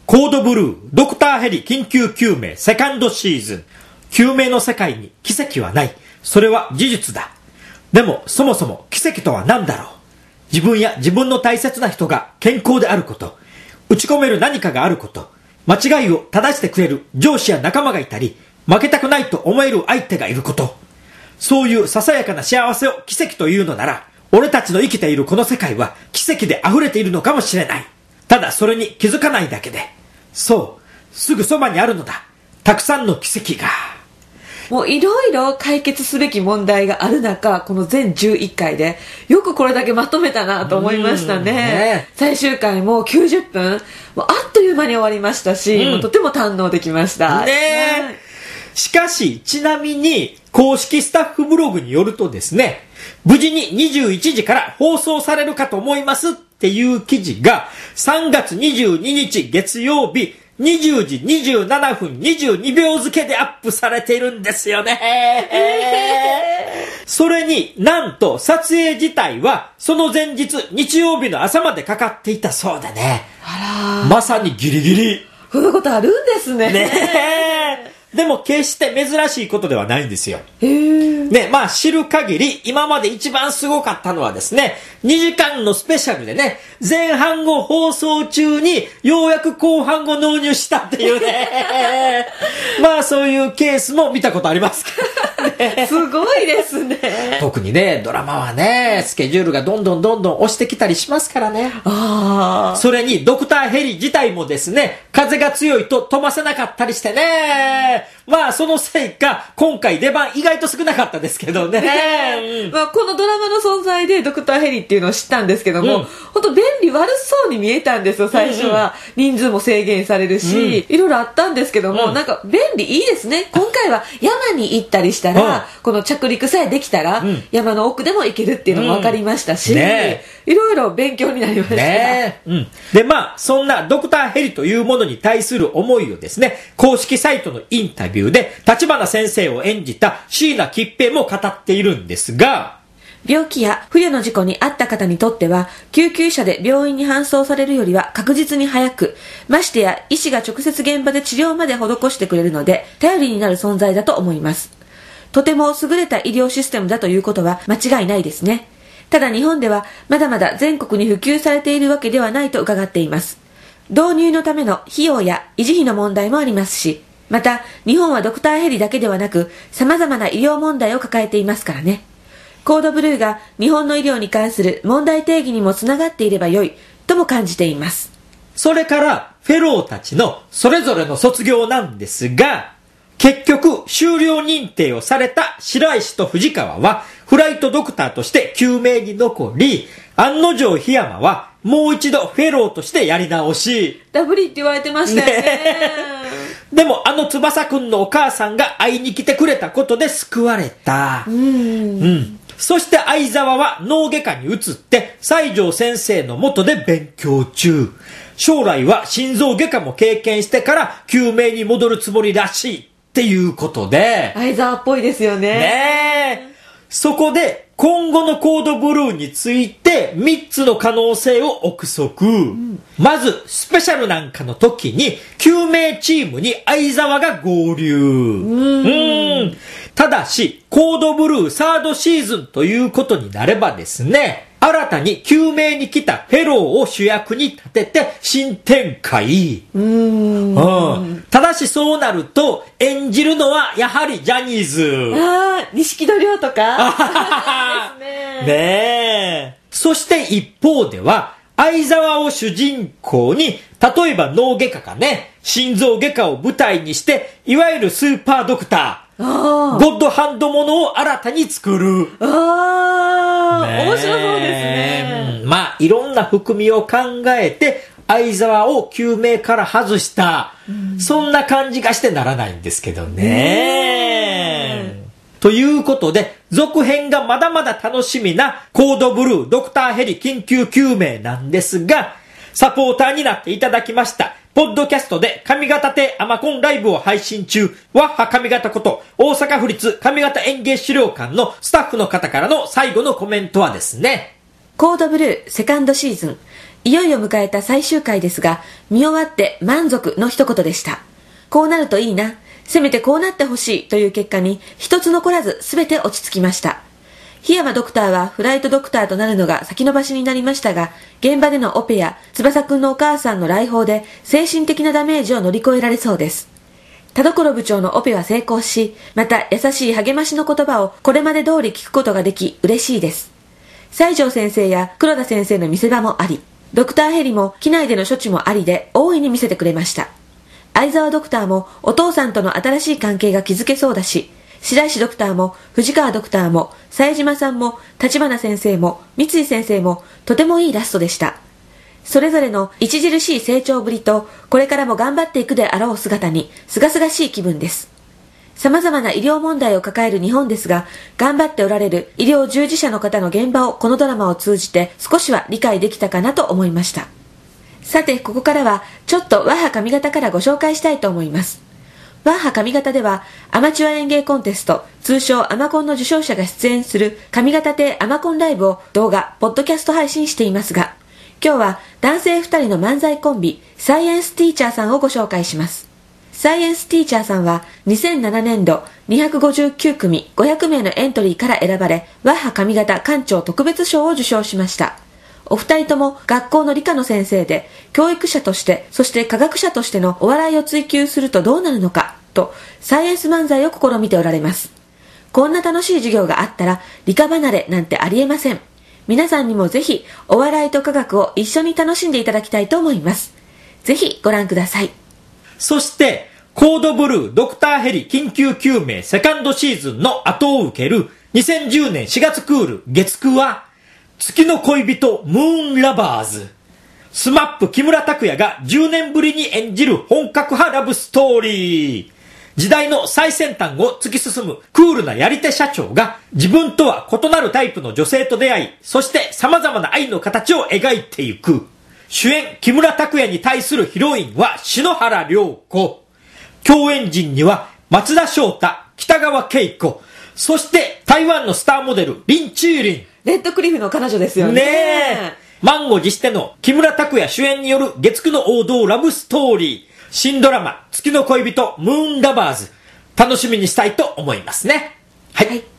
コードブルー、ドクターヘリ緊急救命セカンドシーズン。救命の世界に奇跡はない。それは事実だ。でもそもそも奇跡とは何だろう。自分や自分の大切な人が健康であること、打ち込める何かがあること、間違いを正してくれる上司や仲間がいたり、負けたくないと思える相手がいること。そういうささやかな幸せを奇跡というのなら、俺たちの生きているこの世界は奇跡で溢れているのかもしれない。ただそれに気づかないだけで。そう、すぐそばにあるのだ。たくさんの奇跡が。 もういろいろ解決すべき問題がある中、この全11回でよくこれだけまとめたなと思いましたね。最終回も90分、もうあっという間に終わりましたし、もうとても堪能できました。 しかし、ちなみに公式スタッフブログによるとですね、無事に21時から放送されるかと思いますっていう記事が3月22日月曜日20時27分22秒付けでアップされているんですよね。それになんと撮影自体はその前日日曜日の朝までかかっていたそうでね。まさにギリギリ。 こんなことあるんですね。 でも決して珍しいことではないんですよ。ね、まあ知る限り今まで一番すごかったのはですね、2時間のスペシャルでね、前半を放送中にようやく後半を納入したっていうね。まあそういうケースも見たことありますけどね。 すごいですね。 特にね、ドラマはね、スケジュールがどんどん押してきたりしますからね。それにドクターヘリ自体もですね、風が強いと飛ばせなかったりしてね。まあそのせいか今回出番意外と少なかったですけどね。 まあこのドラマの存在でドクターヘリっていうのを知ったんですけども、本当便利悪そうに見えたんですよ。最初は人数も制限されるし、いろいろあったんですけども、なんか便利いいですね。今回は山に行ったりしたら、この着陸さえできたら、山の奥でも行けるっていうのも分かりましたし、いろいろ勉強になりました。 でまあそんなドクターヘリというものに対する思いをですね、公式サイトのインタビューで立花先生を演じた椎名桔平も語っているんですが、 病気や不慮の事故に遭った方にとっては救急車で病院に搬送されるよりは確実に早く、ましてや医師が直接現場で治療まで施してくれるので頼りになる存在だと思います。とても優れた医療システムだということは間違いないですね。ただ日本ではまだまだ全国に普及されているわけではないと伺っています。導入のための費用や維持費の問題もありますし、また日本はドクターヘリだけではなく様々な医療問題を抱えていますからね。コードブルーが日本の医療に関する問題定義にもつながっていれば良いとも感じています。 それからフェローたちのそれぞれの卒業なんですが、結局修了認定をされた白石と藤川はフライトドクターとして救命に残り、案の定檜山はもう一度フェローとしてやり直し。 ダブリって言われてましたよね。 でも翼くんのお母さんが会いに来てくれたことで救われた。そして相沢は脳外科に移って西条先生の下で勉強中。将来は心臓外科も経験してから救命に戻るつもりらしいっていうことで、 相沢っぽいですよね。 そこで今後のコードブルーについて3つの可能性を憶測。まずスペシャルなんかの時に救命チームに相沢が合流。ただしコードブルーサードシーズンということになればですね、新たに救命に来たフェローを主役に立てて新展開。ただしそうなると演じるのはやはりジャニーズ。 錦戸亮とかですね。そして一方では相沢を主人公に、例えば脳外科かね、心臓外科を舞台にしていわゆるスーパードクター、ゴッドハンドものを新たに作る。 面白そうですね。 まあいろんな含みを考えて相沢を救命から外した、そんな感じがしてならないんですけどね。ということで続編がまだまだ楽しみなコードブルードクターヘリ緊急救命なんですが、サポーターになっていただきましたポッドキャストで上方亭アマコンライブを配信中、ワッハ上方こと大阪府立上方演芸資料館のスタッフの方からの最後のコメントはですね、 コードブルーセカンドシーズンいよいよ迎えた最終回ですが、見終わって満足の一言でした。こうなるといいな、せめてこうなってほしいという結果に一つ残らず全て落ち着きました。檜山ドクターはフライトドクターとなるのが先延ばしになりましたが、現場でのオペや翼くんのお母さんの来訪で精神的なダメージを乗り越えられそうです。田所部長のオペは成功し、また優しい励ましの言葉をこれまで通り聞くことができ嬉しいです。西条先生や黒田先生の見せ場もあり、ドクターヘリも機内での処置もありで大いに見せてくれました。相沢ドクターもお父さんとの新しい関係が築けそうだし、白石ドクターも藤川ドクターも冴島さんも立花先生も三井先生もとてもいいラストでした。それぞれの著しい成長ぶりとこれからも頑張っていくであろう姿に清々しい気分です。様々な医療問題を抱える日本ですが、頑張っておられる医療従事者の方の現場をこのドラマを通じて少しは理解できたかなと思いました。さて、ここからはちょっと和派上方からご紹介したいと思います。和派上方ではアマチュア演芸コンテスト、通称アマコンの受賞者が出演する上方亭アマコンライブを動画、ポッドキャスト配信していますが、今日は男性2人の漫才コンビ、サイエンスティーチャーさんをご紹介します。サイエンスティーチャーさんは2007年度259組500名のエントリーから選ばれ、和派上方館長特別賞を受賞しました。お二人とも学校の理科の先生で、教育者として、そして科学者としてのお笑いを追求するとどうなるのか、とサイエンス漫才を試みておられます。こんな楽しい授業があったら、理科離れなんてありえません。皆さんにもぜひ、お笑いと科学を一緒に楽しんでいただきたいと思います。ぜひご覧ください。 そして、コードブルードクターヘリ緊急救命セカンドシーズンの後を受ける2010年4月クール月9は、月の恋人ムーンラバーズ。スマップ木村拓哉が10年ぶりに演じる本格派ラブストーリー。時代の最先端を突き進むクールなやり手社長が自分とは異なるタイプの女性と出会い、そして様々な愛の形を描いていく。主演木村拓哉に対するヒロインは篠原涼子。共演陣には松田翔太、北川景子、そして台湾のスターモデル林志玲。 レッドクリフの彼女ですよね。 ねえ。満を持しての木村拓哉主演による月9の王道ラブストーリー。新ドラマ月の恋人ムーンラバーズ。楽しみにしたいと思いますね。はい。